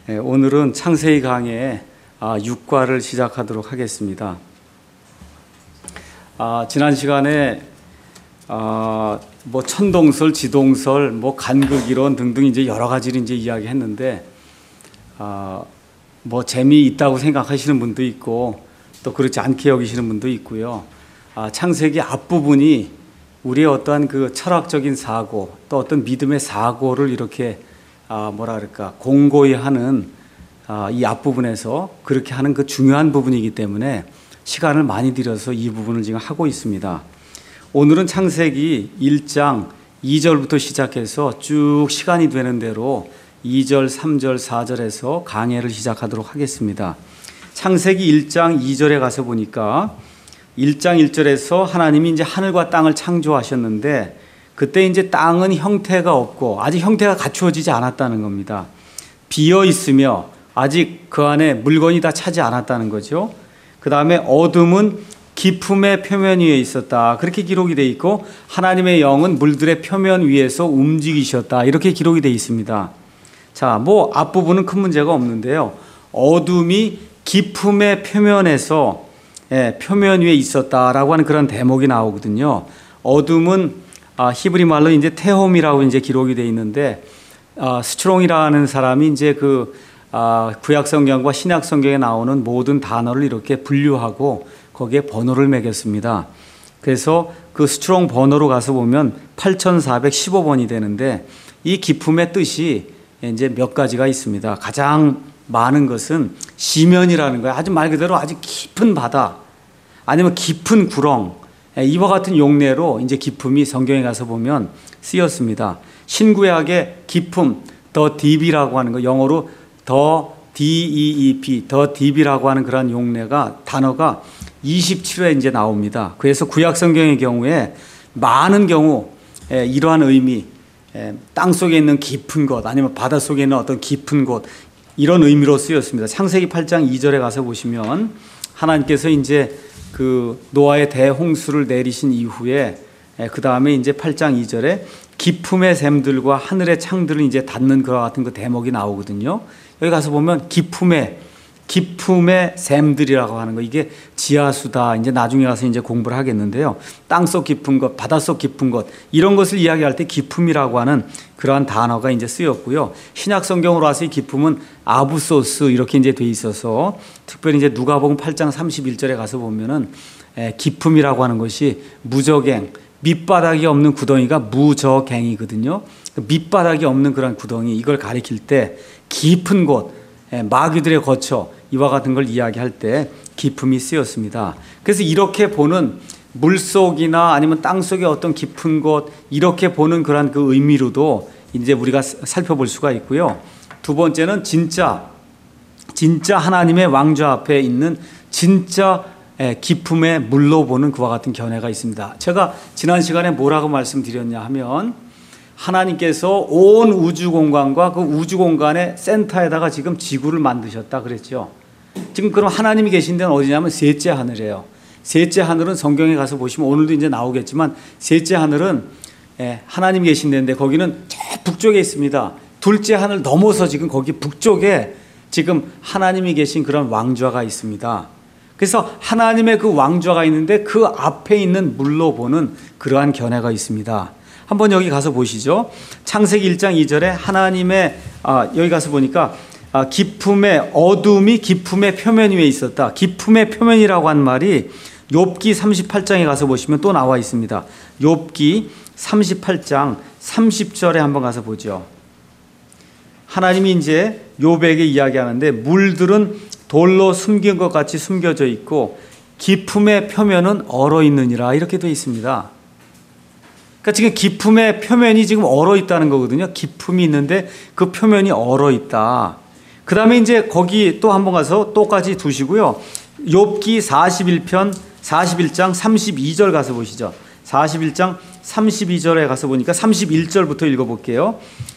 오늘은 창세기 강의 6과를 시작하도록 하겠습니다. 지난 시간에 천동설, 지동설, 간극이론 등등 이제 여러 가지를 이제 이야기했는데 재미있다고 생각하시는 분도 있고 또 그렇지 않게 여기시는 분도 있고요. 창세기 앞부분이 우리의 어떠한 그 철학적인 사고 또 어떤 믿음의 사고를 이렇게 공고히 하는 이 앞부분에서 그렇게 하는 그 중요한 부분이기 때문에 시간을 많이 들여서 이 부분을 지금 하고 있습니다. 오늘은 창세기 1장 2절부터 시작해서 쭉 시간이 되는 대로 2절, 3절, 4절에서 강해를 시작하도록 하겠습니다. 창세기 1장 2절에 가서 보니까 1장 1절에서 하나님이 이제 하늘과 땅을 창조하셨는데 그때 이제 땅은 형태가 없고 아직 형태가 갖추어지지 않았다는 겁니다. 비어 있으며 아직 그 안에 물건이 다 차지 않았다는 거죠. 그 다음에 어둠은 깊음의 표면 위에 있었다. 그렇게 기록이 되어 있고 하나님의 영은 물들의 표면 위에서 움직이셨다. 이렇게 기록이 되어 있습니다. 자, 앞부분은 큰 문제가 없는데요. 어둠이 깊음의 표면에서 표면 위에 있었다라고 하는 그런 대목이 나오거든요. 어둠은 히브리 말로 이제 테홈이라고 이제 기록이 되어 있는데 스트롱이라는 사람이 이제 구약 성경과 신약 성경에 나오는 모든 단어를 이렇게 분류하고 거기에 번호를 매겼습니다. 그래서 그 스트롱 번호로 가서 보면 8415번이 되는데 이 깊음의 뜻이 이제 몇 가지가 있습니다. 가장 많은 것은 시면이라는 거예요. 아주 말 그대로 아주 깊은 바다 아니면 깊은 구렁 이와 같은 용례로 이제 깊음이 성경에 가서 보면 쓰였습니다. 신구약의 깊음, 더 딥이라고 하는 거, 영어로 더 DEEP, 더 딥이라고 하는 그런 용례가 단어가 27회 이제 나옵니다. 그래서 구약 성경의 경우에 많은 경우 이러한 의미, 땅 속에 있는 깊은 곳 아니면 바다 속에 있는 어떤 깊은 곳 이런 의미로 쓰였습니다. 창세기 8장 2절에 가서 보시면 하나님께서 이제 노아의 대홍수를 내리신 이후에 그 다음에 이제 8장 2절에 깊음의 샘들과 하늘의 창들을 이제 닫는 그와 같은 그 대목이 나오거든요. 여기 가서 보면 깊음의 샘들이라고 하는 거 이게 지하수다. 이제 나중에 가서 이제 공부를 하겠는데요. 땅속 깊은 것, 바닷속 깊은 것 이런 것을 이야기할 때 깊음이라고 하는 그러한 단어가 이제 쓰였고요. 신약 성경으로 와서 이 깊음은 아부소스 이렇게 이제 돼 있어서 특별히 이제 누가복음 8장 31절에 가서 보면은 깊음이라고 하는 것이 무저갱 밑바닥이 없는 구덩이가 무저갱이거든요. 밑바닥이 없는 그런 구덩이 이걸 가리킬 때 깊은 곳 마귀들의 거처 이와 같은 걸 이야기할 때 깊음이 쓰였습니다. 그래서 이렇게 보는 물속이나 아니면 땅속의 어떤 깊은 곳 이렇게 보는 그런 그 의미로도 이제 우리가 살펴볼 수가 있고요. 두 번째는 진짜 하나님의 왕좌 앞에 있는 진짜 깊음의 물로 보는 그와 같은 견해가 있습니다. 제가 지난 시간에 뭐라고 말씀드렸냐 하면 하나님께서 온 우주 공간과 그 우주 공간의 센터에다가 지금 지구를 만드셨다 그랬죠. 지금 그럼 하나님이 계신 데는 어디냐면 셋째 하늘이에요. 셋째 하늘은 성경에 가서 보시면 오늘도 이제 나오겠지만 셋째 하늘은 하나님이 계신 데인데 거기는 저 북쪽에 있습니다. 둘째 하늘 넘어서 지금 거기 북쪽에 지금 하나님이 계신 그런 왕좌가 있습니다. 그래서 하나님의 그 왕좌가 있는데 그 앞에 있는 물로 보는 그러한 견해가 있습니다. 한번 여기 가서 보시죠. 창세기 1장 2절에 하나님의 여기 가서 보니까 어둠이 깊음의 표면 위에 있었다. 깊음의 표면이라고 한 말이 욥기 38장에 가서 보시면 또 나와 있습니다. 욥기 38장 30절에 한번 가서 보죠. 하나님이 이제 욥에게 이야기하는데 물들은 돌로 숨긴 것 같이 숨겨져 있고 깊음의 표면은 얼어 있느니라 이렇게 되어 있습니다. 그러니까 지금 깊음의 표면이 지금 얼어 있다는 거거든요. 깊음이 있는데 그 표면이 얼어 있다. 그 다음에 이제 거기 또 한번 가서 똑같이 두시고요. 욥기 41장 32절 가서 보시죠. 41장 32절에 가서 보니까 31절부터 읽어볼게요.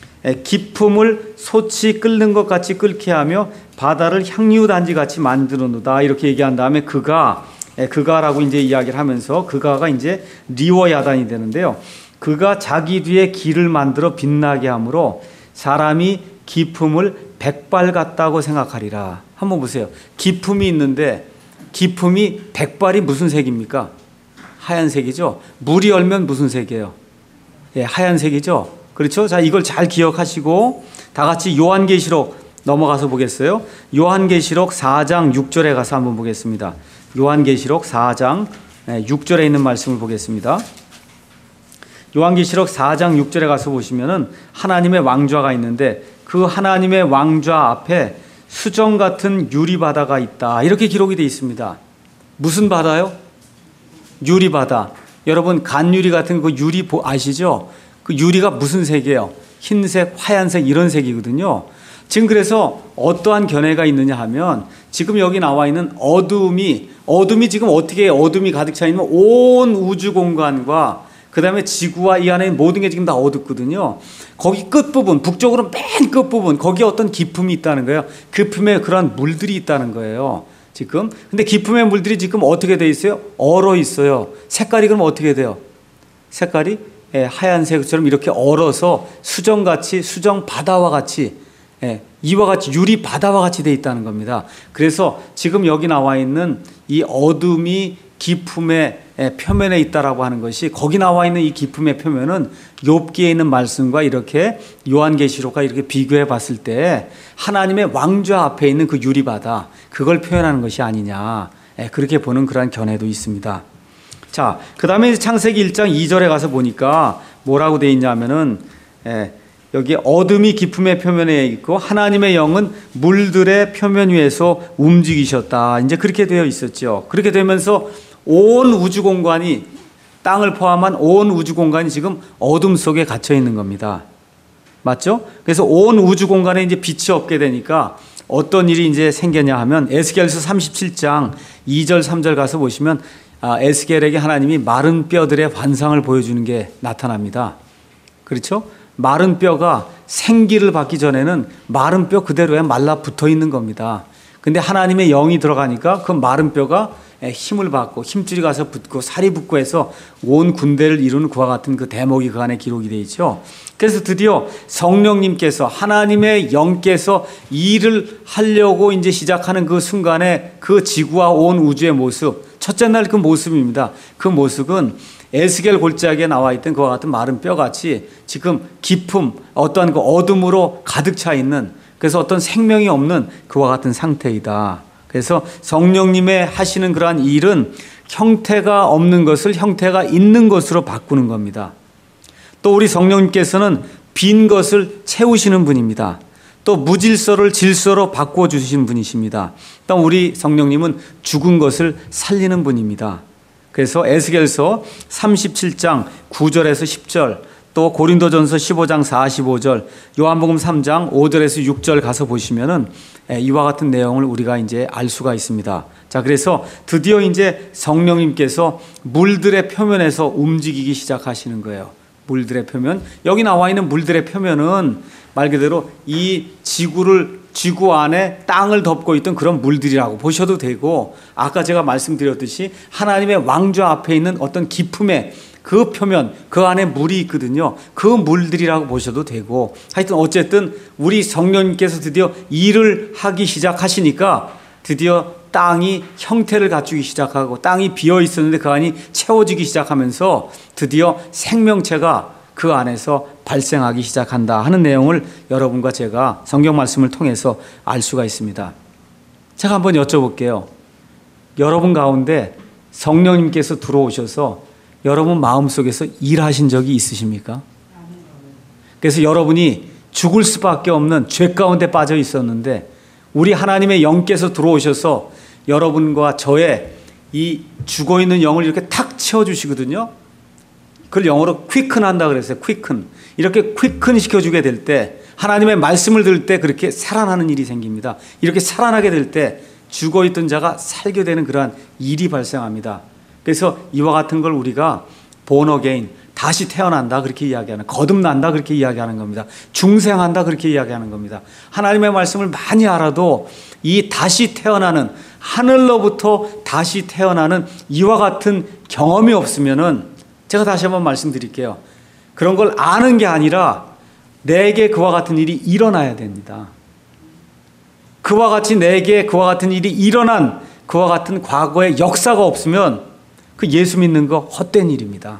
깊음을 솥이 끓는 것 같이 끓게 하며 바다를 향유단지 같이 만들어놓다 이렇게 얘기한 다음에 그가라고 이제 이야기를 하면서 그가가 이제 리워야단이 되는데요. 그가 자기 뒤에 길을 만들어 빛나게 함으로 사람이 깊음을 백발 같다고 생각하리라. 한번 보세요. 기품이 있는데 기품이 백발이 무슨 색입니까? 하얀색이죠. 물이 얼면 무슨 색이에요? 예, 하얀색이죠. 그렇죠? 자, 이걸 잘 기억하시고 다 같이 요한계시록 넘어가서 보겠어요. 요한계시록 4장 6절에 가서 한번 보겠습니다. 요한계시록 4장 6절에 있는 말씀을 보겠습니다. 요한계시록 4장 6절에 가서 보시면은 하나님의 왕좌가 있는데 그 하나님의 왕좌 앞에 수정 같은 유리바다가 있다. 이렇게 기록이 되어 있습니다. 무슨 바다요? 유리바다. 여러분 간유리 같은 그 유리 아시죠? 그 유리가 무슨 색이에요? 흰색, 하얀색 이런 색이거든요. 지금 그래서 어떠한 견해가 있느냐 하면 지금 여기 나와 있는 어둠이 지금 어떻게 어둠이 가득 차 있는 온 우주 공간과 그 다음에 지구와 이 안에 모든 게 지금 다 어둡거든요. 거기 끝부분, 북쪽으로 맨 끝부분, 거기에 어떤 기품이 있다는 거예요. 기품에 그런 물들이 있다는 거예요. 지금. 근데 기품의 물들이 지금 어떻게 돼 있어요? 얼어 있어요. 색깔이 그럼 어떻게 돼요? 색깔이 하얀색처럼 이렇게 얼어서 수정같이, 수정 바다와 같이, 이와 같이 유리 바다와 같이 돼 있다는 겁니다. 그래서 지금 여기 나와 있는 이 어둠이 기품의 표면에 있다라고 하는 것이 거기 나와 있는 이 기품의 표면은 욥기에 있는 말씀과 이렇게 요한계시록과 이렇게 비교해 봤을 때 하나님의 왕좌 앞에 있는 그 유리바다 그걸 표현하는 것이 아니냐 그렇게 보는 그러한 견해도 있습니다. 자, 그 다음에 창세기 1장 2절에 가서 보니까 뭐라고 되어 있냐면은 여기 어둠이 기품의 표면에 있고 하나님의 영은 물들의 표면 위에서 움직이셨다. 이제 그렇게 되어 있었죠. 그렇게 되면서 온 우주 공간이 땅을 포함한 온 우주 공간이 지금 어둠 속에 갇혀 있는 겁니다. 맞죠? 그래서 온 우주 공간에 이제 빛이 없게 되니까 어떤 일이 이제 생겼냐 하면 에스겔서 37장 2절 3절 가서 보시면 에스겔에게 하나님이 마른 뼈들의 환상을 보여주는 게 나타납니다. 그렇죠? 마른 뼈가 생기를 받기 전에는 마른 뼈 그대로에 말라 붙어 있는 겁니다. 근데 하나님의 영이 들어가니까 그 마른 뼈가 힘을 받고 힘줄이 가서 붙고 살이 붙고 해서 온 군대를 이루는 그와 같은 그 대목이 그 안에 기록이 되어 있죠. 그래서 드디어 성령님께서 하나님의 영께서 일을 하려고 이제 시작하는 그 순간에 그 지구와 온 우주의 모습, 첫째 날 그 모습입니다. 그 모습은 에스겔 골짜기에 나와 있던 그와 같은 마른 뼈같이 지금 기품, 어떠한 그 어둠으로 가득 차 있는 그래서 어떤 생명이 없는 그와 같은 상태이다. 그래서 성령님의 하시는 그러한 일은 형태가 없는 것을 형태가 있는 것으로 바꾸는 겁니다. 또 우리 성령님께서는 빈 것을 채우시는 분입니다. 또 무질서를 질서로 바꾸어 주시는 분이십니다. 또 우리 성령님은 죽은 것을 살리는 분입니다. 그래서 에스겔서 37장 9절에서 10절 또 고린도전서 15장 45절 요한복음 3장 5절에서 6절 가서 보시면은 이와 같은 내용을 우리가 이제 알 수가 있습니다. 자, 그래서 드디어 이제 성령님께서 물들의 표면에서 움직이기 시작하시는 거예요. 물들의 표면. 여기 나와 있는 물들의 표면은 말 그대로 이 지구 안에 땅을 덮고 있던 그런 물들이라고 보셔도 되고 아까 제가 말씀드렸듯이 하나님의 왕좌 앞에 있는 어떤 기품의 그 표면, 그 안에 물이 있거든요. 그 물들이라고 보셔도 되고 하여튼 어쨌든 우리 성령님께서 드디어 일을 하기 시작하시니까 드디어 땅이 형태를 갖추기 시작하고 땅이 비어 있었는데 그 안이 채워지기 시작하면서 드디어 생명체가 그 안에서 발생하기 시작한다 하는 내용을 여러분과 제가 성경 말씀을 통해서 알 수가 있습니다. 제가 한번 여쭤볼게요. 여러분 가운데 성령님께서 들어오셔서 여러분 마음속에서 일하신 적이 있으십니까? 그래서 여러분이 죽을 수밖에 없는 죄 가운데 빠져 있었는데 우리 하나님의 영께서 들어오셔서 여러분과 저의 이 죽어있는 영을 이렇게 탁 채워주시거든요. 그걸 영어로 quicken 한다 그랬어요. quicken. 이렇게 quicken 시켜주게 될 때 하나님의 말씀을 들을 때 그렇게 살아나는 일이 생깁니다. 이렇게 살아나게 될 때 죽어있던 자가 살게 되는 그러한 일이 발생합니다. 그래서 이와 같은 걸 우리가 born again, 다시 태어난다 그렇게 이야기하는, 거듭난다 그렇게 이야기하는 겁니다. 중생한다 그렇게 이야기하는 겁니다. 하나님의 말씀을 많이 알아도 이 다시 태어나는, 하늘로부터 다시 태어나는 이와 같은 경험이 없으면은 제가 다시 한번 말씀드릴게요. 그런 걸 아는 게 아니라 내게 그와 같은 일이 일어나야 됩니다. 그와 같이 내게 그와 같은 일이 일어난 그와 같은 과거의 역사가 없으면 그 예수 믿는 거 헛된 일입니다.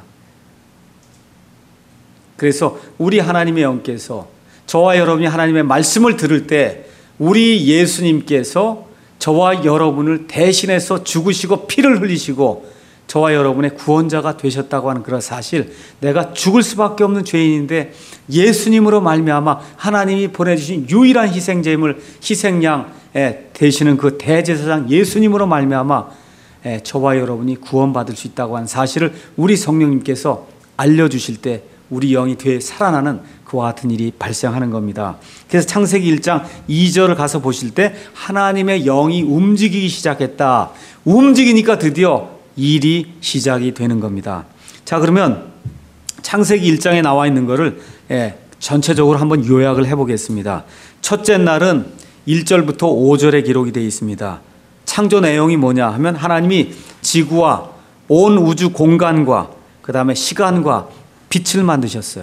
그래서 우리 하나님의 영께서 저와 여러분이 하나님의 말씀을 들을 때 우리 예수님께서 저와 여러분을 대신해서 죽으시고 피를 흘리시고 저와 여러분의 구원자가 되셨다고 하는 그런 사실, 내가 죽을 수밖에 없는 죄인인데 예수님으로 말미암아 하나님이 보내주신 유일한 희생양 되시는 그 대제사장 예수님으로 말미암아 저와 여러분이 구원받을 수 있다고 하는 사실을 우리 성령님께서 알려주실 때 우리 영이 살아나는 그와 같은 일이 발생하는 겁니다. 그래서 창세기 1장 2절을 가서 보실 때 하나님의 영이 움직이기 시작했다. 움직이니까 드디어 일이 시작이 되는 겁니다. 자, 그러면 창세기 1장에 나와 있는 거를 전체적으로 한번 요약을 해보겠습니다. 첫째 날은 1절부터 5절에 기록이 되어 있습니다. 창조 내용이 뭐냐 하면 하나님이 지구와 온 우주 공간과 그 다음에 시간과 빛을 만드셨어요.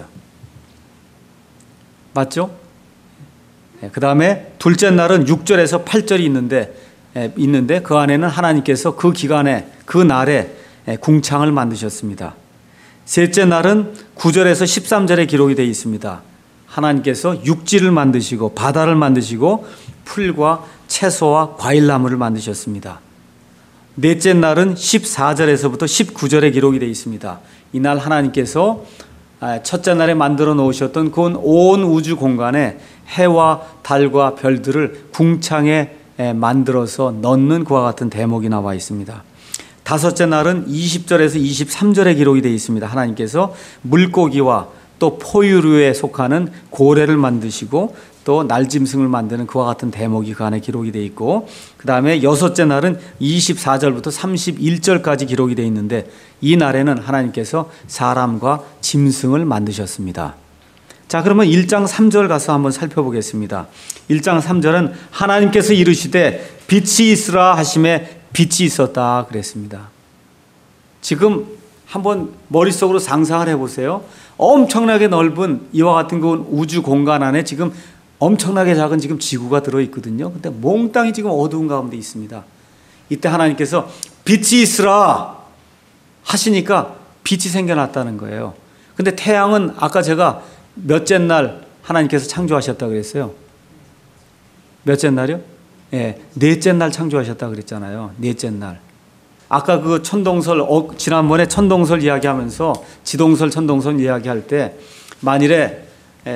맞죠? 그 다음에 둘째 날은 6절에서 8절이 있는데 그 안에는 하나님께서 그 기간에 그 날에 궁창을 만드셨습니다. 셋째 날은 9절에서 13절에 기록이 되어 있습니다. 하나님께서 육지를 만드시고 바다를 만드시고 풀과 채소와 과일나무를 만드셨습니다. 넷째 날은 14절에서부터 19절에 기록이 되어 있습니다. 이날 하나님께서 첫째 날에 만들어 놓으셨던 그 온 우주 공간에 해와 달과 별들을 궁창에 만들어서 넣는 그와 같은 대목이 나와 있습니다. 다섯째 날은 20절에서 23절에 기록이 되어 있습니다. 하나님께서 물고기와 또 포유류에 속하는 고래를 만드시고 또 날짐승을 만드는 그와 같은 대목이 그 안에 기록이 되어 있고, 그 다음에 여섯째 날은 24절부터 31절까지 기록이 되어 있는데 이 날에는 하나님께서 사람과 짐승을 만드셨습니다. 자, 그러면 1장 3절 가서 한번 살펴보겠습니다. 1장 3절은 하나님께서 이르시되 빛이 있으라 하심에 빛이 있었다 그랬습니다. 지금 한번 머릿속으로 상상을 해보세요. 엄청나게 넓은 이와 같은 그 우주 공간 안에 지금 엄청나게 작은 지금 지구가 들어있거든요. 근데 몽땅이 지금 어두운 가운데 있습니다. 이때 하나님께서 빛이 있으라 하시니까 빛이 생겨났다는 거예요. 근데 태양은 아까 제가 몇째 날 하나님께서 창조하셨다고 그랬어요? 몇째 날이요? 넷째 날 창조하셨다고 그랬잖아요. 넷째 날. 아까 그 천동설, 지난번에 천동설 이야기하면서 지동설, 천동설 이야기할 때 만일에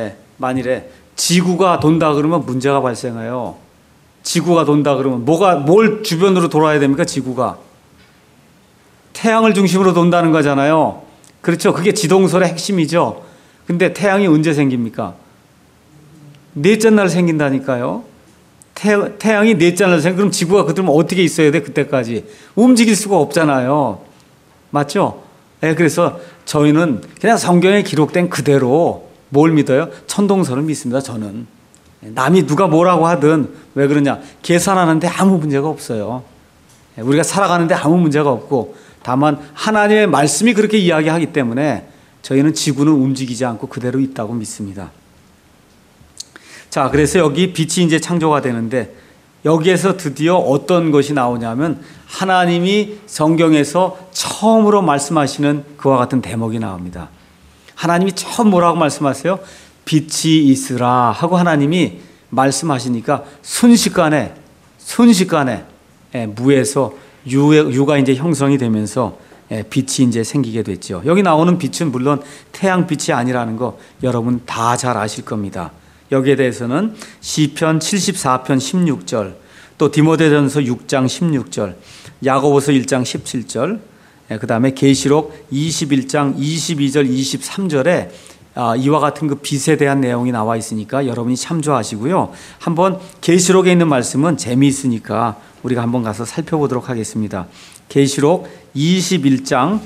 지구가 돈다 그러면 문제가 발생해요. 지구가 돈다 그러면 뭘 주변으로 돌아야 됩니까? 지구가. 태양을 중심으로 돈다는 거잖아요. 그렇죠. 그게 지동설의 핵심이죠. 근데 태양이 언제 생깁니까? 넷째 날 생긴다니까요. 태양이 넷째 날 그럼 지구가 그러면 어떻게 있어야 돼? 그때까지 움직일 수가 없잖아요. 맞죠? 그래서 저희는 그냥 성경에 기록된 그대로 뭘 믿어요? 천동설을 믿습니다. 저는 남이 누가 뭐라고 하든. 왜 그러냐? 계산하는데 아무 문제가 없어요. 우리가 살아가는데 아무 문제가 없고, 다만 하나님의 말씀이 그렇게 이야기하기 때문에 저희는 지구는 움직이지 않고 그대로 있다고 믿습니다. 자, 그래서 여기 빛이 이제 창조가 되는데 여기에서 드디어 어떤 것이 나오냐면 하나님이 성경에서 처음으로 말씀하시는 그와 같은 대목이 나옵니다. 하나님이 처음 뭐라고 말씀하세요? 빛이 있으라 하고 하나님이 말씀하시니까 순식간에 무에서 유가 이제 형성이 되면서 빛이 이제 생기게 됐죠. 여기 나오는 빛은 물론 태양빛이 아니라는 거 여러분 다 잘 아실 겁니다. 여기에 대해서는 시편 74편 16절, 또 디모데전서 6장 16절, 야고보서 1장 17절, 그 다음에 계시록 21장 22절 23절에 이와 같은 그 빛에 대한 내용이 나와 있으니까 여러분이 참조하시고요. 한번 계시록에 있는 말씀은 재미있으니까 우리가 한번 가서 살펴보도록 하겠습니다. 계시록 21장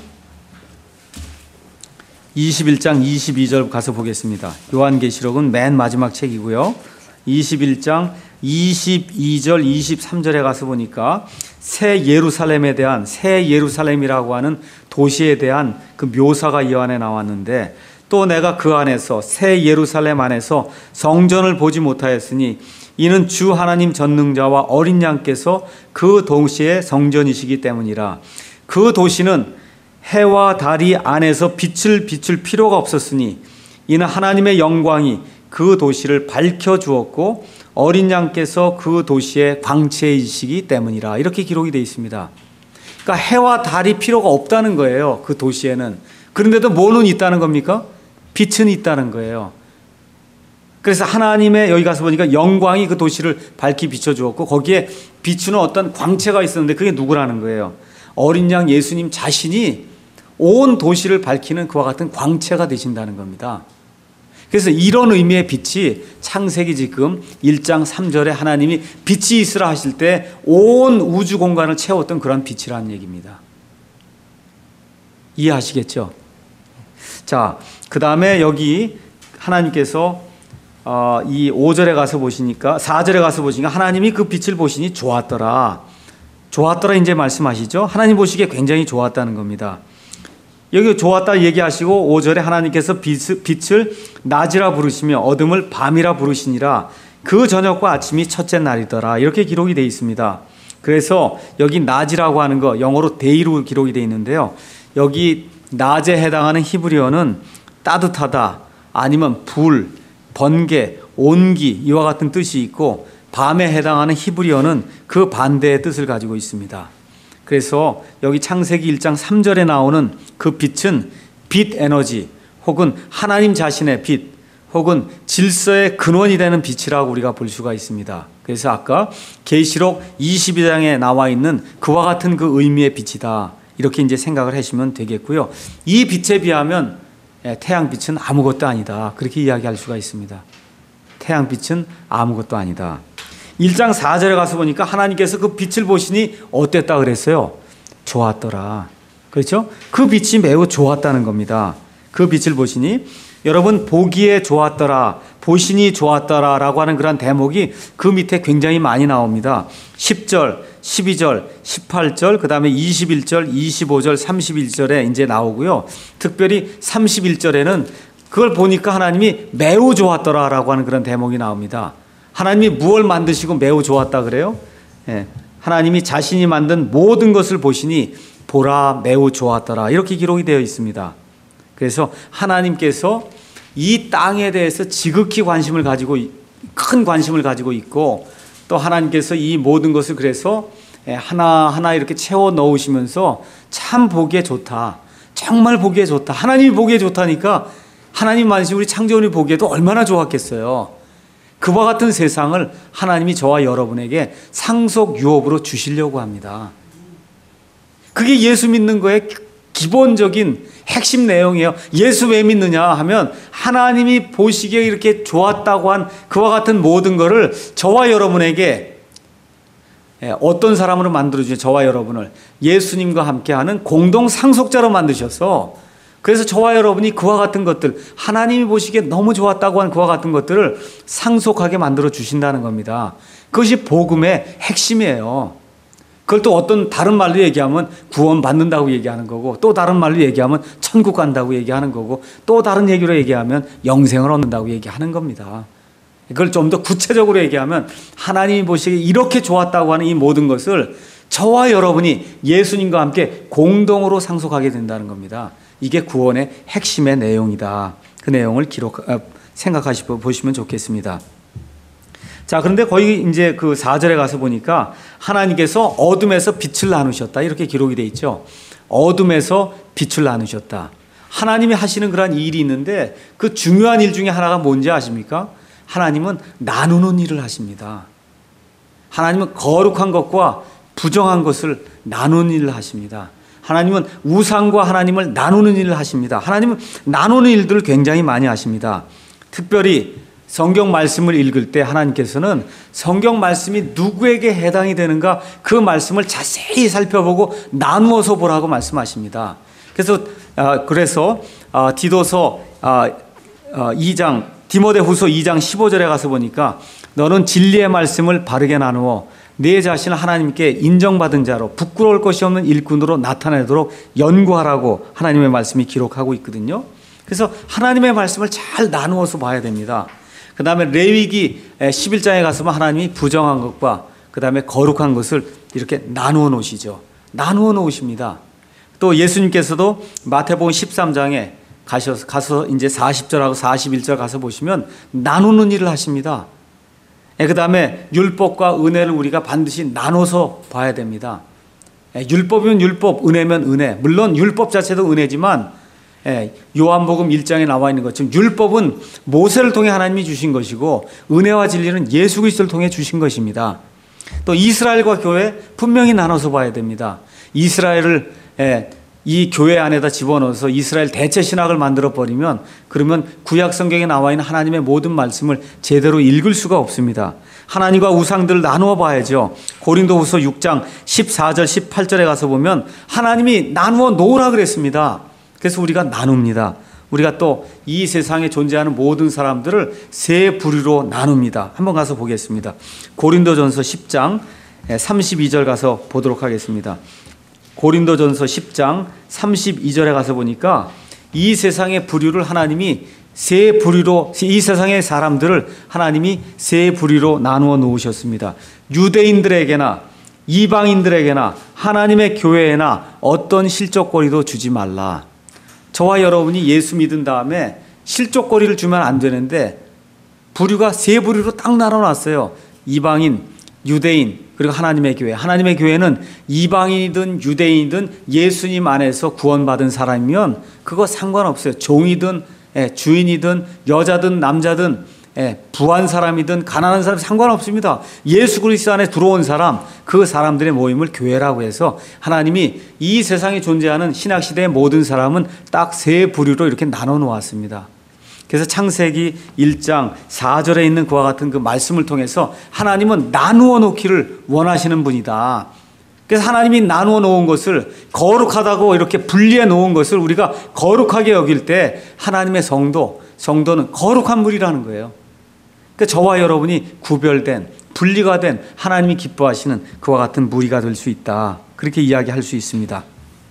22절 가서 보겠습니다. 요한계시록은 맨 마지막 책이고요. 21장 22절 23절에 가서 보니까 새 예루살렘이라고 하는 도시에 대한 그 묘사가 이 안에 나왔는데, 또 내가 그 안에서 새 예루살렘 안에서 성전을 보지 못하였으니 이는 주 하나님 전능자와 어린 양께서 그 도시의 성전이시기 때문이라. 그 도시는 해와 달이 안에서 빛을 비출 필요가 없었으니 이는 하나님의 영광이 그 도시를 밝혀 주었고 어린 양께서 그 도시의 광채이시기 때문이라. 이렇게 기록이 되어 있습니다. 그러니까 해와 달이 필요가 없다는 거예요. 그 도시에는. 그런데도 뭐는 있다는 겁니까? 빛은 있다는 거예요. 그래서 하나님의, 여기 가서 보니까 영광이 그 도시를 밝히 비춰주었고 거기에 비추는 어떤 광채가 있었는데 그게 누구라는 거예요? 어린 양 예수님 자신이 온 도시를 밝히는 그와 같은 광채가 되신다는 겁니다. 그래서 이런 의미의 빛이 창세기 지금 1장 3절에 하나님이 빛이 있으라 하실 때 온 우주 공간을 채웠던 그런 빛이라는 얘기입니다. 이해하시겠죠? 자, 그 다음에 여기 하나님께서 이 5절에 가서 보시니까, 4절에 가서 보시니까 하나님이 그 빛을 보시니 좋았더라. 좋았더라 이제 말씀하시죠. 하나님 보시기에 굉장히 좋았다는 겁니다. 여기 좋았다 얘기하시고 5절에 하나님께서 빛을 낮이라 부르시며 어둠을 밤이라 부르시니라. 그 저녁과 아침이 첫째 날이더라. 이렇게 기록이 되어 있습니다. 그래서 여기 낮이라고 하는 거 영어로 day로 기록이 되어 있는데요. 여기 낮에 해당하는 히브리어는 따뜻하다, 아니면 불, 번개, 온기 이와 같은 뜻이 있고 밤에 해당하는 히브리어는 그 반대의 뜻을 가지고 있습니다. 그래서 여기 창세기 1장 3절에 나오는 그 빛은 빛 에너지 혹은 하나님 자신의 빛 혹은 질서의 근원이 되는 빛이라고 우리가 볼 수가 있습니다. 그래서 아까 계시록 22장에 나와 있는 그와 같은 그 의미의 빛이다. 이렇게 이제 생각을 하시면 되겠고요. 이 빛에 비하면 태양빛은 아무것도 아니다. 그렇게 이야기할 수가 있습니다. 태양빛은 아무것도 아니다. 1장 4절에 가서 보니까 하나님께서 그 빛을 보시니 어땠다 그랬어요? 좋았더라. 그렇죠? 그 빛이 매우 좋았다는 겁니다. 그 빛을 보시니 여러분 보기에 좋았더라, 보시니 좋았더라 라고 하는 그런 대목이 그 밑에 굉장히 많이 나옵니다. 10절, 12절, 18절, 그 다음에 21절, 25절, 31절에 이제 나오고요. 특별히 31절에는 그걸 보니까 하나님이 매우 좋았더라 라고 하는 그런 대목이 나옵니다. 하나님이 무엇을 만드시고 매우 좋았다 그래요? 하나님이 자신이 만든 모든 것을 보시니 보라 매우 좋았더라. 이렇게 기록이 되어 있습니다. 그래서 하나님께서 이 땅에 대해서 지극히 큰 관심을 가지고 있고 또 하나님께서 이 모든 것을 그래서 하나하나 이렇게 채워 넣으시면서 참 보기에 좋다. 정말 보기에 좋다. 하나님이 보기에 좋다니까 하나님 만드신 우리 창조원이 보기에도 얼마나 좋았겠어요. 그와 같은 세상을 하나님이 저와 여러분에게 상속 유업으로 주시려고 합니다. 그게 예수 믿는 거의 기본적인 핵심 내용이에요. 예수 왜 믿느냐 하면 하나님이 보시기에 이렇게 좋았다고 한 그와 같은 모든 것을 저와 여러분에게 어떤 사람으로 만들어주죠? 저와 여러분을 예수님과 함께하는 공동 상속자로 만드셔서 그래서 저와 여러분이 그와 같은 것들 하나님이 보시기에 너무 좋았다고 한 그와 같은 것들을 상속하게 만들어 주신다는 겁니다. 그것이 복음의 핵심이에요. 그걸 또 어떤 다른 말로 얘기하면 구원 받는다고 얘기하는 거고 또 다른 말로 얘기하면 천국 간다고 얘기하는 거고 또 다른 얘기로 얘기하면 영생을 얻는다고 얘기하는 겁니다. 그걸 좀 더 구체적으로 얘기하면 하나님이 보시기에 이렇게 좋았다고 하는 이 모든 것을 저와 여러분이 예수님과 함께 공동으로 상속하게 된다는 겁니다. 이게 구원의 핵심의 내용이다. 그 내용을 생각하시고 보시면 좋겠습니다. 자, 그런데 거기 이제 그 4절에 가서 보니까 하나님께서 어둠에서 빛을 나누셨다. 이렇게 기록이 돼 있죠. 어둠에서 빛을 나누셨다. 하나님이 하시는 그런 일이 있는데 그 중요한 일 중에 하나가 뭔지 아십니까? 하나님은 나누는 일을 하십니다. 하나님은 거룩한 것과 부정한 것을 나누는 일을 하십니다. 하나님은 우상과 하나님을 나누는 일을 하십니다. 하나님은 나누는 일들을 굉장히 많이 하십니다. 특별히 성경 말씀을 읽을 때 하나님께서는 성경 말씀이 누구에게 해당이 되는가 그 말씀을 자세히 살펴보고 나누어서 보라고 말씀하십니다. 그래서 디모데후서 2장 15절에 가서 보니까 너는 진리의 말씀을 바르게 나누어 내 자신을 하나님께 인정받은 자로 부끄러울 것이 없는 일꾼으로 나타내도록 연구하라고 하나님의 말씀이 기록하고 있거든요. 그래서 하나님의 말씀을 잘 나누어서 봐야 됩니다. 그 다음에 레위기 11장에 가서 하나님이 부정한 것과 그 다음에 거룩한 것을 이렇게 나누어 놓으시죠. 나누어 놓으십니다. 또 예수님께서도 마태복음 13장에 가서 이제 40절하고 41절 가서 보시면 나누는 일을 하십니다. 그 다음에 율법과 은혜를 우리가 반드시 나눠서 봐야 됩니다. 율법이면 율법, 은혜면 은혜. 물론 율법 자체도 은혜지만 요한복음 1장에 나와 있는 것처럼 율법은 모세를 통해 하나님이 주신 것이고 은혜와 진리는 예수 그리스도를 통해 주신 것입니다. 또 이스라엘과 교회 분명히 나눠서 봐야 됩니다. 이스라엘을 이 교회 안에다 집어넣어서 이스라엘 대체 신학을 만들어 버리면 그러면 구약 성경에 나와 있는 하나님의 모든 말씀을 제대로 읽을 수가 없습니다. 하나님과 우상들을 나누어 봐야죠. 고린도후서 6장 14절 18절에 가서 보면 하나님이 나누어 놓으라 그랬습니다. 그래서 우리가 나눕니다. 우리가 또 이 세상에 존재하는 모든 사람들을 세 부류로 나눕니다. 한번 가서 보겠습니다. 고린도전서 10장 32절 가서 보도록 하겠습니다. 고린도전서 10장 32절에 가서 보니까 이 세상의 부류를 하나님이 세 부류로, 이 세상의 사람들을 하나님이 세 부류로 나누어 놓으셨습니다. 유대인들에게나 이방인들에게나 하나님의 교회에나 어떤 실족거리도 주지 말라. 저와 여러분이 예수 믿은 다음에 실족거리를 주면 안 되는데 부류가 세 부류로 딱 나눠놨어요. 이방인, 유대인, 그리고 하나님의 교회. 하나님의 교회는 이방인이든 유대인이든 예수님 안에서 구원받은 사람이면 그거 상관없어요. 종이든 주인이든 여자든 남자든 부한 사람이든 가난한 사람 상관없습니다. 예수 그리스도 안에 들어온 사람, 그 사람들의 모임을 교회라고 해서 하나님이 이 세상에 존재하는 신약시대의 모든 사람은 딱 세 부류로 이렇게 나눠 놓았습니다. 그래서 창세기 1장 4절에 있는 그와 같은 그 말씀을 통해서 하나님은 나누어 놓기를 원하시는 분이다. 그래서 하나님이 나누어 놓은 것을 거룩하다고 이렇게 분리해 놓은 것을 우리가 거룩하게 여길 때 하나님의 성도는 거룩한 물이라는 거예요. 그러니까 저와 여러분이 구별된, 분리가 된 하나님이 기뻐하시는 그와 같은 무리가 될 수 있다. 그렇게 이야기할 수 있습니다.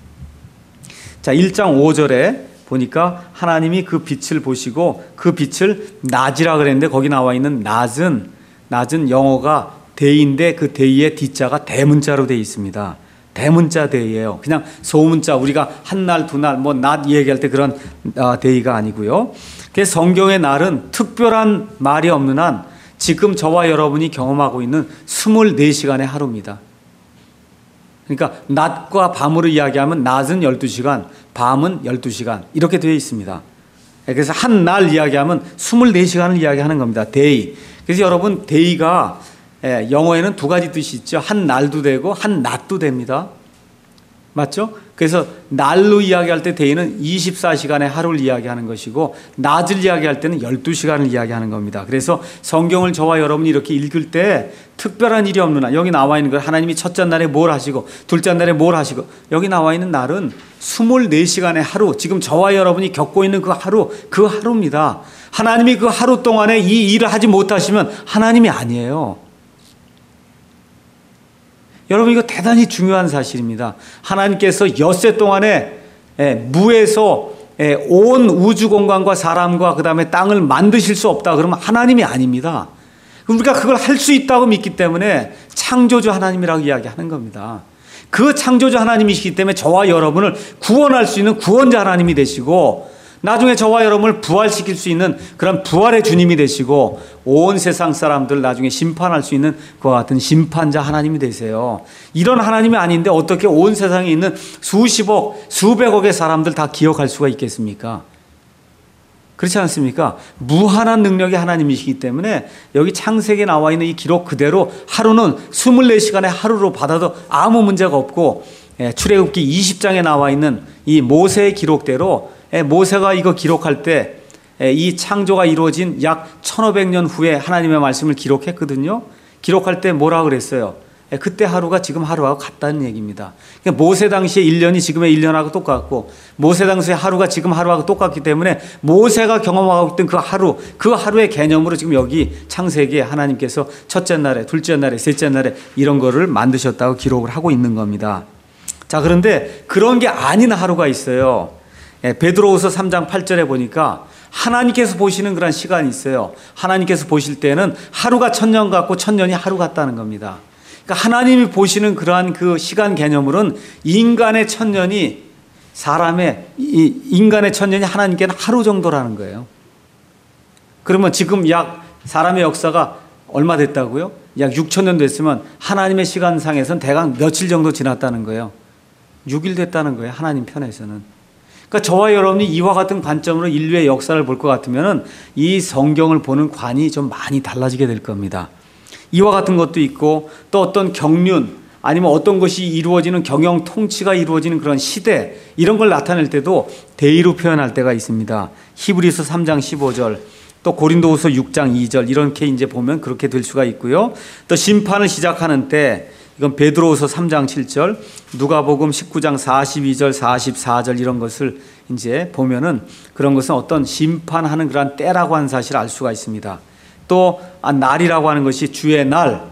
자, 1장 5절에 보니까 하나님이 그 빛을 보시고 그 빛을 낮이라 그랬는데 거기 나와 있는 낮은 영어가 대인데 그 대의의 D자가 대문자로 되어 있습니다. 대문자 대의예요. 그냥 소문자, 우리가 한 날, 두 날, 낮 얘기할 때 그런 대의가 아니고요. 그래서 성경의 날은 특별한 말이 없는 한 지금 저와 여러분이 경험하고 있는 24시간의 하루입니다. 그러니까 낮과 밤으로 이야기하면 낮은 12시간, 밤은 12시간 이렇게 되어 있습니다. 그래서 한 날 이야기하면 24시간을 이야기하는 겁니다. 데이. 그래서 여러분 데이가 영어에는 두 가지 뜻이 있죠. 한 날도 되고 한 낮도 됩니다. 맞죠? 그래서 날로 이야기할 때 데이는 24시간의 하루를 이야기하는 것이고 낮을 이야기할 때는 12시간을 이야기하는 겁니다. 그래서 성경을 저와 여러분이 이렇게 읽을 때 특별한 일이 없는 날, 여기 나와 있는 걸 하나님이 첫째 날에 뭘 하시고 둘째 날에 뭘 하시고 여기 나와 있는 날은 24시간의 하루, 지금 저와 여러분이 겪고 있는 그 하루입니다. 하나님이 그 하루 동안에 이 일을 하지 못하시면 하나님이 아니에요. 여러분 이거 대단히 중요한 사실입니다. 하나님께서 엿새 동안에 무에서 온 우주 공간과 사람과 그 다음에 땅을 만드실 수 없다 그러면 하나님이 아닙니다. 우리가 그걸 할 수 있다고 믿기 때문에 창조주 하나님이라고 이야기하는 겁니다. 그 창조주 하나님이시기 때문에 저와 여러분을 구원할 수 있는 구원자 하나님이 되시고 나중에 저와 여러분을 부활시킬 수 있는 그런 부활의 주님이 되시고 온 세상 사람들 나중에 심판할 수 있는 그와 같은 심판자 하나님이 되세요. 이런 하나님이 아닌데 어떻게 온 세상에 있는 수십억, 수백억의 사람들 다 기억할 수가 있겠습니까? 그렇지 않습니까? 무한한 능력의 하나님이시기 때문에 여기 창세기에 나와 있는 이 기록 그대로 하루는 24시간의 하루로 받아도 아무 문제가 없고 출애굽기 20장에 나와 있는 이 모세의 기록대로 모세가 이거 기록할 때 이 창조가 이루어진 약 1500년 후에 하나님의 말씀을 기록했거든요. 기록할 때 뭐라 그랬어요? 그때 하루가 지금 하루하고 같다는 얘기입니다. 그러니까 모세 당시의 1년이 지금의 1년하고 똑같고 모세 당시의 하루가 지금 하루하고 똑같기 때문에 모세가 경험하고 있던 그 하루의 개념으로 지금 여기 창세기에 하나님께서 첫째 날에 둘째 날에 셋째 날에 이런 거를 만드셨다고 기록을 하고 있는 겁니다. 자, 그런데 그런 게 아닌 하루가 있어요. 베드로후서 3장 8절에 보니까 하나님께서 보시는 그런 시간이 있어요. 하나님께서 보실 때는 하루가 1000년 같고 1000년이 하루 같다는 겁니다. 그러니까 하나님이 보시는 그러한 그 시간 개념으로는 인간의 1000년이 인간의 1000년이 하나님께는 하루 정도라는 거예요. 그러면 지금 약 사람의 역사가 얼마 됐다고요? 약 6000년 됐으면 하나님의 시간상에서는 대강 며칠 정도 지났다는 거예요. 6일 됐다는 거예요. 하나님 편에서는. 그러니까 저와 여러분이 이와 같은 관점으로 인류의 역사를 볼 것 같으면 이 성경을 보는 관이 좀 많이 달라지게 될 겁니다. 이와 같은 것도 있고 또 어떤 경륜 아니면 어떤 것이 이루어지는 경영 통치가 이루어지는 그런 시대 이런 걸 나타낼 때도 대의로 표현할 때가 있습니다. 히브리서 3장 15절 또 고린도후서 6장 2절 이렇게 이제 보면 그렇게 될 수가 있고요. 또 심판을 시작하는 때 이건 베드로후서 3장 7절, 누가복음 19장 42절, 44절 이런 것을 이제 보면은 그런 것은 어떤 심판하는 그러한 때라고 하는 사실을 알 수가 있습니다. 또 날이라고 하는 것이 주의 날,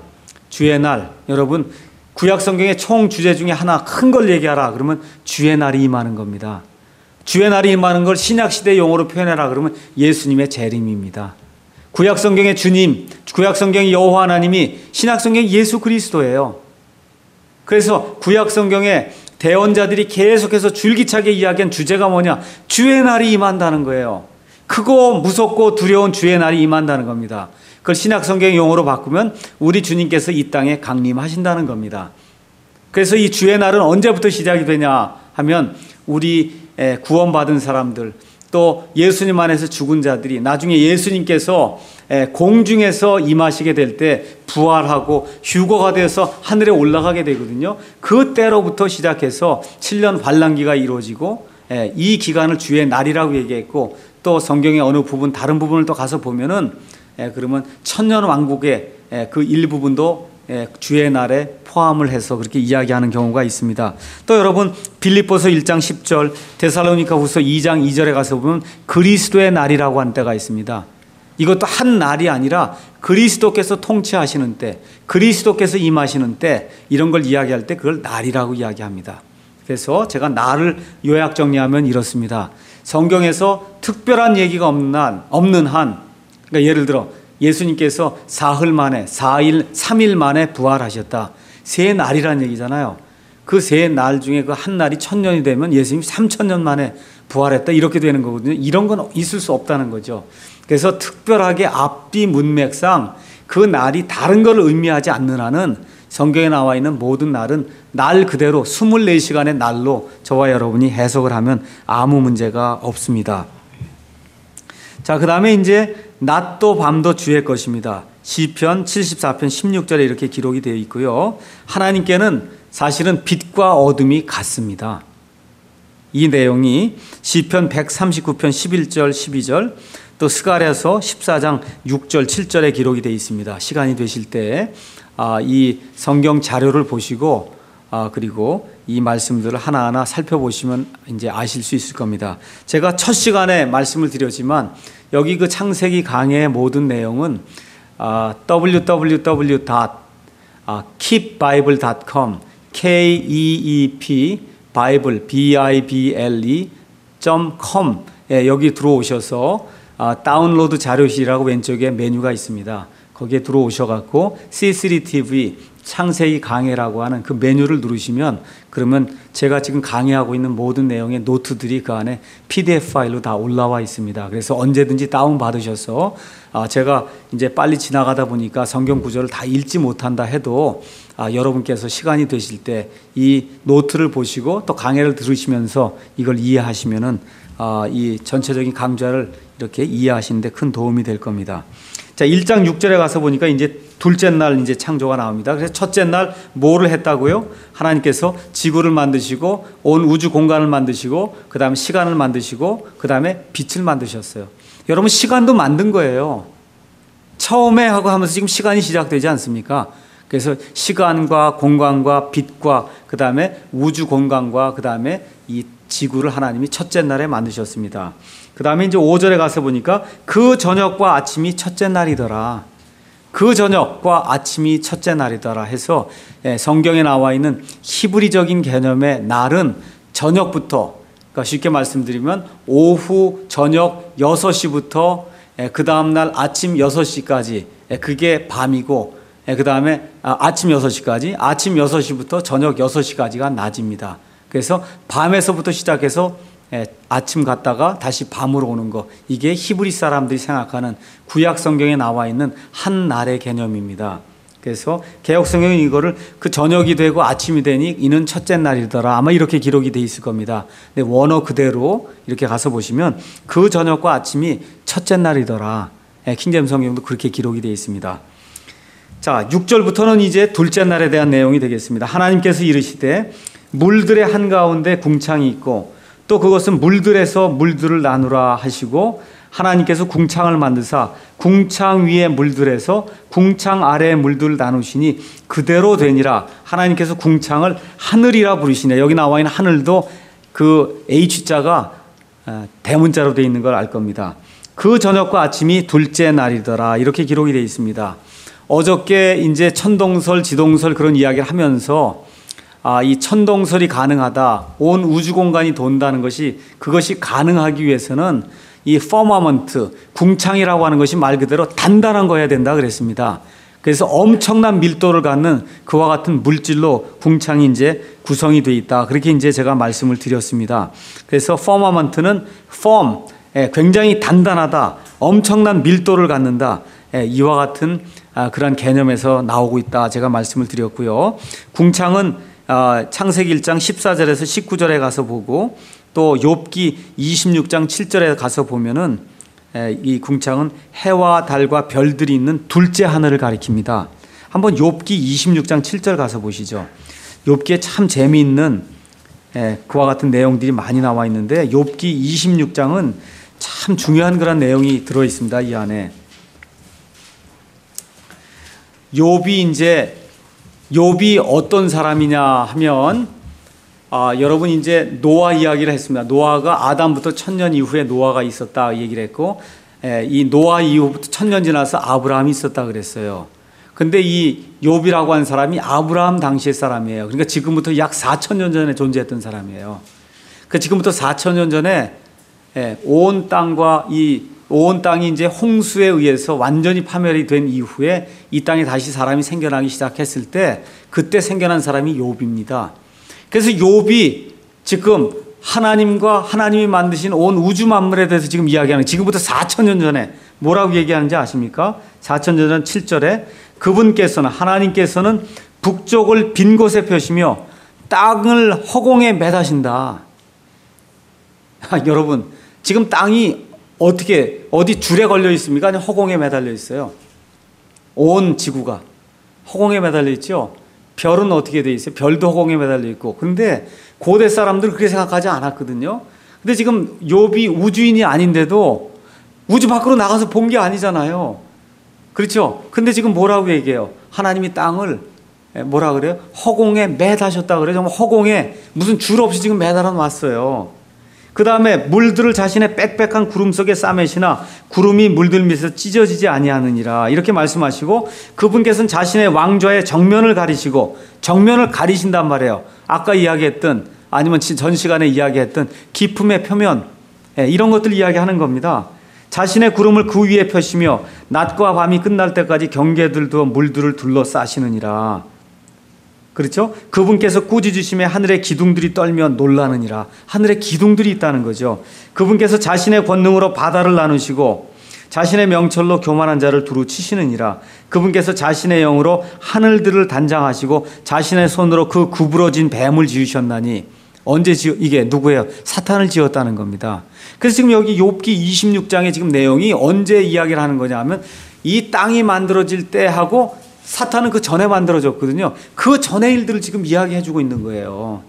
여러분 구약 성경의 총 주제 중에 하나 큰 걸 얘기하라 그러면 주의 날이 임하는 겁니다. 주의 날이 임하는 걸 신약 시대 용어로 표현해라 그러면 예수님의 재림입니다. 구약 성경의 주님, 구약 성경의 여호와 하나님이 신약 성경의 예수 그리스도예요. 그래서 구약 성경의 대언자들이 계속해서 줄기차게 이야기한 주제가 뭐냐? 주의 날이 임한다는 거예요. 크고 무섭고 두려운 주의 날이 임한다는 겁니다. 그걸 신약 성경 용어로 바꾸면 우리 주님께서 이 땅에 강림하신다는 겁니다. 그래서 이 주의 날은 언제부터 시작이 되냐 하면 우리 구원받은 사람들 또 예수님 안에서 죽은 자들이 나중에 예수님께서 공중에서 임하시게 될 때 부활하고 휴거가 되어서 하늘에 올라가게 되거든요. 그때로부터 시작해서 7년 환란기가 이루어지고 이 기간을 주의 날이라고 얘기했고 또 성경의 어느 부분 다른 부분을 또 가서 보면은 그러면 천년 왕국의 그 일부분도 주의 날에 포함을 해서 그렇게 이야기하는 경우가 있습니다. 또 여러분 빌립보서 1장 10절 데살로니가 후서 2장 2절에 가서 보면 그리스도의 날이라고 하는 때가 있습니다. 이것도 한 날이 아니라 그리스도께서 통치하시는 때, 그리스도께서 임하시는 때 이런 걸 이야기할 때 그걸 날이라고 이야기합니다. 그래서 제가 날을 요약 정리하면 이렇습니다. 성경에서 특별한 얘기가 없는 한 그러니까 예를 들어 예수님께서 사흘 만에 3일 만에 부활하셨다. 세 날이라는 얘기잖아요. 그 세 날 중에 그 한 날이 1000년이 되면 예수님이 3000년 만에 부활했다 이렇게 되는 거거든요. 이런 건 있을 수 없다는 거죠. 그래서 특별하게 앞뒤 문맥상 그 날이 다른 걸 의미하지 않는 한은 성경에 나와 있는 모든 날은 날 그대로 24시간의 날로 저와 여러분이 해석을 하면 아무 문제가 없습니다. 자, 그 다음에 이제 낮도 밤도 주의 것입니다. 시편 74편 16절에 이렇게 기록이 되어 있고요. 하나님께는 사실은 빛과 어둠이 같습니다. 이 내용이 시편 139편 11절 12절 또 스가랴서 14장 6절 7절에 기록이 되어 있습니다. 시간이 되실 때 이 성경 자료를 보시고 그리고 이 말씀들을 하나하나 살펴보시면 이제 아실 수 있을 겁니다. 제가 첫 시간에 말씀을 드렸지만 여기 그 창세기 강해의 모든 내용은 www.keepbible.com KEEP Bible BIBLE.com 여기 들어오셔서 다운로드 자료실이라고 왼쪽에 메뉴가 있습니다. 거기에 들어오셔갖고 C3TV 창세기 강해라고 하는 그 메뉴를 누르시면 그러면 제가 지금 강의하고 있는 모든 내용의 노트들이 그 안에 PDF 파일로 다 올라와 있습니다. 그래서 언제든지 다운 받으셔서 제가 이제 빨리 지나가다 보니까 성경 구절을 다 읽지 못한다 해도 여러분께서 시간이 되실 때 이 노트를 보시고 또 강의를 들으시면서 이걸 이해하시면은 이 전체적인 강좌를 이렇게 이해하시는데 큰 도움이 될 겁니다. 자, 1장 6절에 가서 보니까 이제 둘째 날 이제 창조가 나옵니다. 그래서 첫째 날 뭐를 했다고요? 하나님께서 지구를 만드시고 온 우주 공간을 만드시고 그다음에 시간을 만드시고 그다음에 빛을 만드셨어요. 여러분 시간도 만든 거예요. 처음에 하고 하면서 지금 시간이 시작되지 않습니까? 그래서 시간과 공간과 빛과 그다음에 우주 공간과 그다음에 이 지구를 하나님이 첫째 날에 만드셨습니다. 그 다음에 이제 5절에 가서 보니까 그 저녁과 아침이 첫째 날이더라. 그 저녁과 아침이 첫째 날이더라 해서 성경에 나와 있는 히브리적인 개념의 날은 저녁부터 그러니까 쉽게 말씀드리면 오후 저녁 6시부터 그 다음날 아침 6시까지 그게 밤이고, 그 다음에 아침 6시까지, 아침 6시부터 저녁 6시까지가 낮입니다. 그래서 밤에서부터 시작해서 아침 갔다가 다시 밤으로 오는 거, 이게 히브리 사람들이 생각하는 구약 성경에 나와 있는 한 날의 개념입니다. 그래서 개혁 성경은 이거를 그 저녁이 되고 아침이 되니 이는 첫째 날이더라, 아마 이렇게 기록이 돼 있을 겁니다. 근데 원어 그대로 이렇게 가서 보시면 그 저녁과 아침이 첫째 날이더라. 킹제임 성경도 그렇게 기록이 되어 있습니다. 자, 6절부터는 이제 둘째 날에 대한 내용이 되겠습니다. 하나님께서 이르시되 물들의 한가운데 궁창이 있고 또 그것은 물들에서 물들을 나누라 하시고, 하나님께서 궁창을 만드사 궁창 위에 물들에서 궁창 아래에 물들을 나누시니 그대로 되니라. 하나님께서 궁창을 하늘이라 부르시네. 여기 나와 있는 하늘도 그 H자가 대문자로 되어 있는 걸 알 겁니다. 그 저녁과 아침이 둘째 날이더라, 이렇게 기록이 되어 있습니다. 어저께 이제 천동설, 지동설 그런 이야기를 하면서 이 천동설이 가능하다, 온 우주 공간이 돈다는 것이, 그것이 가능하기 위해서는 이 퍼머먼트, 궁창이라고 하는 것이 말 그대로 단단한 거여야 된다 그랬습니다. 그래서 엄청난 밀도를 갖는 그와 같은 물질로 궁창이 이제 구성이 되어 있다, 그렇게 이제 제가 말씀을 드렸습니다. 그래서 퍼머먼트는 굉장히 단단하다, 엄청난 밀도를 갖는다, 이와 같은 그런 개념에서 나오고 있다, 제가 말씀을 드렸고요. 궁창은 창세기 1장 14절에서 19절에 가서 보고, 또 욥기 26장 7절에 가서 보면은 이 궁창은 해와 달과 별들이 있는 둘째 하늘을 가리킵니다. 한번 욥기 26장 7절 가서 보시죠. 욥기에 참 재미있는 그와 같은 내용들이 많이 나와 있는데, 욥기 26장은 참 중요한 그런 내용이 들어 있습니다. 이 안에 욥이 어떤 사람이냐 하면, 여러분 이제 노아 이야기를 했습니다. 노아가 아담부터 1000년 이후에 노아가 있었다 얘기를 했고, 이 노아 이후부터 1000년 지나서 아브라함이 있었다 그랬어요. 근데 이 욥이라고 한 사람이 아브라함 당시의 사람이에요. 그러니까 지금부터 약 4000년 전에 존재했던 사람이에요. 그 지금부터 4000년 전에 온 땅이 이제 홍수에 의해서 완전히 파멸이 된 이후에 이 땅에 다시 사람이 생겨나기 시작했을 때, 그때 생겨난 사람이 욥입니다. 그래서 욥이 지금 하나님과 하나님이 만드신 온 우주 만물에 대해서 지금 이야기하는, 지금부터 4000년 전에 뭐라고 얘기하는지 아십니까? 4000년 전 7절에 하나님께서는 북쪽을 빈 곳에 펴시며 땅을 허공에 매다신다. 여러분, 지금 땅이 어디 줄에 걸려 있습니까? 아니면 허공에 매달려 있어요? 온 지구가 허공에 매달려 있죠? 별은 어떻게 돼 있어요? 별도 허공에 매달려 있고. 그런데 고대 사람들은 그렇게 생각하지 않았거든요. 근데 지금 욥이 우주인이 아닌데도 우주 밖으로 나가서 본 게 아니잖아요. 그렇죠? 근데 지금 뭐라고 얘기해요? 하나님이 땅을 뭐라 그래요? 허공에 매다셨다 그래요. 정말 허공에 무슨 줄 없이 지금 매달아 놨어요. 그 다음에 물들을 자신의 빽빽한 구름 속에 싸매시나 구름이 물들 밑에서 찢어지지 아니하느니라, 이렇게 말씀하시고, 그분께서는 자신의 왕좌의 정면을 가리시고, 정면을 가리신단 말이에요. 아까 이야기했던, 아니면 전 시간에 이야기했던 기품의 표면, 이런 것들 이야기하는 겁니다. 자신의 구름을 그 위에 펴시며 낮과 밤이 끝날 때까지 경계들도 물들을 둘러싸시느니라. 그렇죠? 그분께서 꾸짖으심에 하늘의 기둥들이 떨며 놀라느니라. 하늘에 기둥들이 있다는 거죠. 그분께서 자신의 권능으로 바다를 나누시고 자신의 명철로 교만한 자를 두루 치시느니라. 그분께서 자신의 영으로 하늘들을 단장하시고 자신의 손으로 그 구부러진 뱀을 지으셨나니. 언제 이게 누구예요? 사탄을 지었다는 겁니다. 그래서 지금 여기 욥기 26장의 지금 내용이 언제 이야기를 하는 거냐 하면, 이 땅이 만들어질 때 하고 사탄은 그 전에 만들어졌거든요. 그 전의 일들을 지금 이야기해 주고 있는 거예요.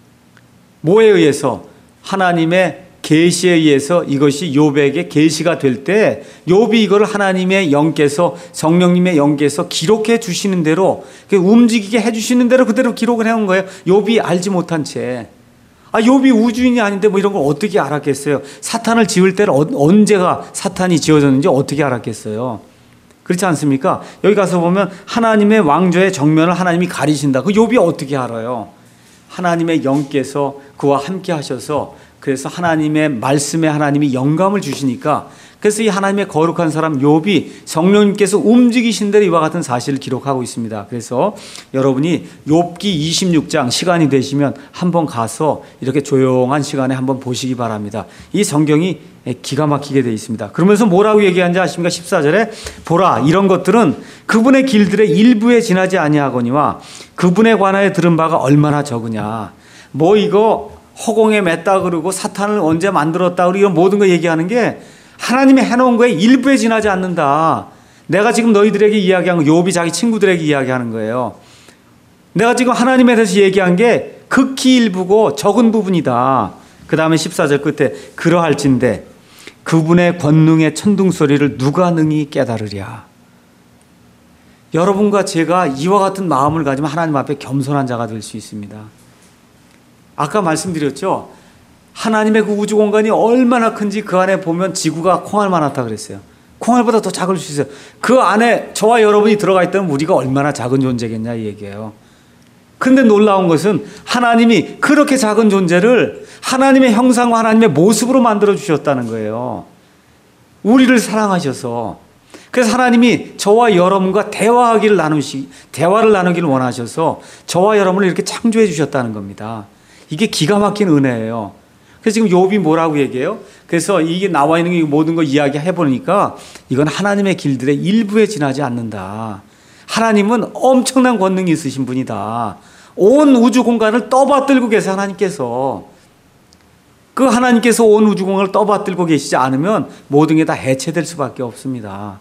뭐에 의해서? 하나님의 계시에 의해서 이것이 욥에게 계시가 될 때, 욥이 이거를 하나님의 영께서, 성령님의 영께서 기록해 주시는 대로, 움직이게 해 주시는 대로 그대로 기록을 해온 거예요. 욥이 알지 못한 채. 욥이 우주인이 아닌데 뭐 이런 걸 어떻게 알았겠어요? 사탄을 지을 때를 언제가 사탄이 지어졌는지 어떻게 알았겠어요? 그렇지 않습니까? 여기 가서 보면 하나님의 왕좌의 정면을 하나님이 가리신다. 그 욥이 어떻게 알아요? 하나님의 영께서 그와 함께 하셔서 그래서 하나님의 말씀에 하나님이 영감을 주시니까, 그래서 이 하나님의 거룩한 사람 욥이 성령님께서 움직이신 대로 이와 같은 사실을 기록하고 있습니다. 그래서 여러분이 욥기 26장 시간이 되시면 한번 가서 이렇게 조용한 시간에 한번 보시기 바랍니다. 이 성경이 기가 막히게 되어 있습니다. 그러면서 뭐라고 얘기하는지 아십니까? 14절에 보라, 이런 것들은 그분의 길들의 일부에 지나지 아니하거니와 그분에 관하여 들은 바가 얼마나 적으냐. 뭐 이거 허공에 맸다 그러고 사탄을 언제 만들었다 그러고 이런 모든 거 얘기하는 게 하나님이 해놓은 거에 일부에 지나지 않는다. 내가 지금 너희들에게 이야기한 거 욥이 자기 친구들에게 이야기하는 거예요. 내가 지금 하나님에 대해서 얘기한 게 극히 일부고 적은 부분이다. 그 다음에 14절 끝에 그러할진대 그분의 권능의 천둥소리를 누가 능히 깨달으랴. 여러분과 제가 이와 같은 마음을 가지면 하나님 앞에 겸손한 자가 될 수 있습니다. 아까 말씀드렸죠. 하나님의 그 우주 공간이 얼마나 큰지 그 안에 보면 지구가 콩알만 하다 그랬어요. 콩알보다 더 작을 수 있어요. 그 안에 저와 여러분이 들어가 있다면 우리가 얼마나 작은 존재겠냐 이 얘기예요. 근데 놀라운 것은 하나님이 그렇게 작은 존재를 하나님의 형상과 하나님의 모습으로 만들어 주셨다는 거예요. 우리를 사랑하셔서. 그래서 하나님이 저와 여러분과 대화를 나누기를 원하셔서 저와 여러분을 이렇게 창조해 주셨다는 겁니다. 이게 기가 막힌 은혜예요. 그래서 지금 욥이 뭐라고 얘기해요? 그래서 이게 나와 있는 게 모든 거 이야기해 보니까 이건 하나님의 길들의 일부에 지나지 않는다. 하나님은 엄청난 권능이 있으신 분이다. 온 우주 공간을 떠받들고 계세요. 하나님께서. 그 하나님께서 온 우주 공간을 떠받들고 계시지 않으면 모든 게 다 해체될 수밖에 없습니다.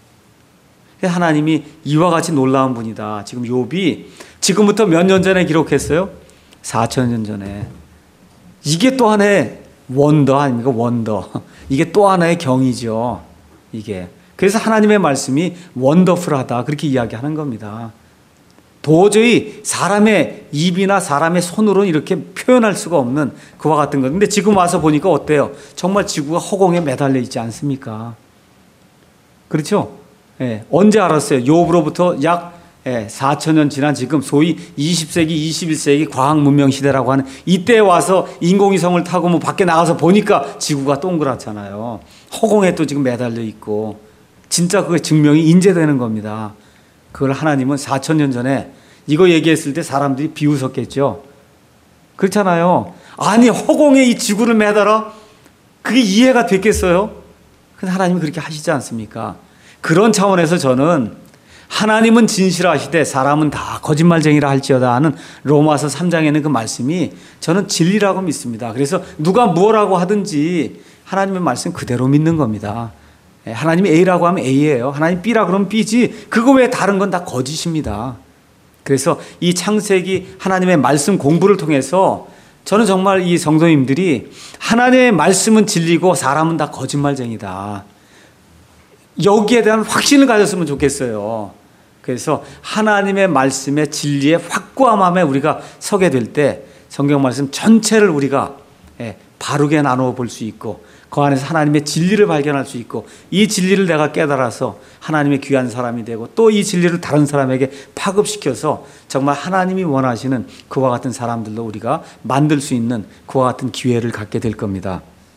하나님이 이와 같이 놀라운 분이다. 지금 욥이 지금부터 몇 년 전에 기록했어요? 4,000년 전에. 이게 또 하나의 원더 아닙니까? 원더. 이게 또 하나의 경이죠. 이게. 그래서 하나님의 말씀이 원더풀하다. 그렇게 이야기하는 겁니다. 도저히 사람의 입이나 사람의 손으로는 이렇게 표현할 수가 없는 그와 같은 것. 근데 지금 와서 보니까 어때요? 정말 지구가 허공에 매달려 있지 않습니까? 그렇죠? 예, 언제 알았어요? 욥으로부터 약 4,000년 지난 지금 소위 20세기, 21세기 과학문명 시대라고 하는 이때 와서 인공위성을 타고 뭐 밖에 나가서 보니까 지구가 동그랗잖아요. 허공에 또 지금 매달려 있고 진짜 그게 증명이 인제되는 겁니다. 그걸 하나님은 4,000년 전에 이거 얘기했을 때 사람들이 비웃었겠죠. 그렇잖아요. 아니 허공에 이 지구를 매달아? 그게 이해가 됐겠어요? 근데 하나님이 그렇게 하시지 않습니까? 그런 차원에서 저는 하나님은 진실하시되 사람은 다 거짓말쟁이라 할지어다 하는 로마서 3장에는 그 말씀이 저는 진리라고 믿습니다. 그래서 누가 뭐라고 하든지 하나님의 말씀 그대로 믿는 겁니다. 하나님이 A라고 하면 A예요. 하나님 B라 그러면 B지 그거 외에 다른 건 다 거짓입니다. 그래서 이 창세기 하나님의 말씀 공부를 통해서 저는 정말 이 성도님들이 하나님의 말씀은 진리고 사람은 다 거짓말쟁이다. 여기에 대한 확신을 가졌으면 좋겠어요. 그래서 하나님의 말씀의 진리의 확고함에 우리가 서게 될 때 성경 말씀 전체를 우리가 바르게 나누어 볼 수 있고 그 안에서 하나님의 진리를 발견할 수 있고 이 진리를 내가 깨달아서 하나님의 귀한 사람이 되고 또 이 진리를 다른 사람에게 파급시켜서 정말 하나님이 원하시는 그와 같은 사람들로 우리가 만들 수 있는 그와 같은 기회를 갖게 될 겁니다.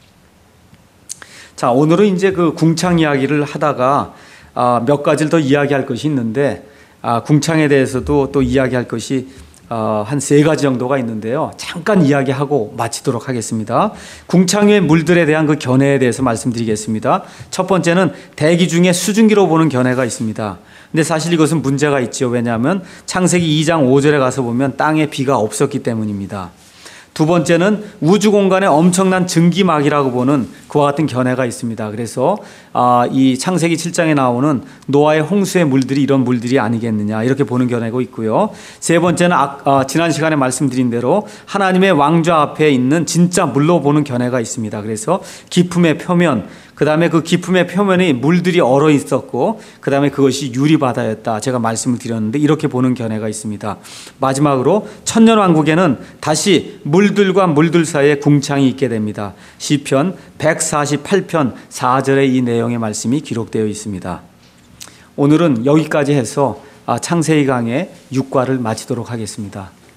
자, 오늘은 이제 그 궁창 이야기를 하다가 몇 가지를 더 이야기할 것이 있는데 궁창에 대해서도 또 이야기할 것이 한 3가지 정도가 있는데요. 잠깐 이야기하고 마치도록 하겠습니다. 궁창의 물들에 대한 그 견해에 대해서 말씀드리겠습니다. 첫 번째는 대기 중에 수증기로 보는 견해가 있습니다. 근데 사실 이것은 문제가 있죠. 왜냐하면 창세기 2장 5절에 가서 보면 땅에 비가 없었기 때문입니다. 두 번째는 우주 공간에 엄청난 증기막이라고 보는 그와 같은 견해가 있습니다. 그래서 이 창세기 7장에 나오는 노아의 홍수의 물들이 이런 물들이 아니겠느냐 이렇게 보는 견해가 있고요. 세 번째는 지난 시간에 말씀드린 대로 하나님의 왕좌 앞에 있는 진짜 물로 보는 견해가 있습니다. 그래서 기품의 표면, 그 다음에 그 기품의 표면에 물들이 얼어 있었고 그 다음에 그것이 유리바다였다. 제가 말씀을 드렸는데 이렇게 보는 견해가 있습니다. 마지막으로 천년왕국에는 다시 물들과 물들 사이에 궁창이 있게 됩니다. 시편 148편 4절에 이 내용의 말씀이 기록되어 있습니다. 오늘은 여기까지 해서 창세기 강의 6과를 마치도록 하겠습니다.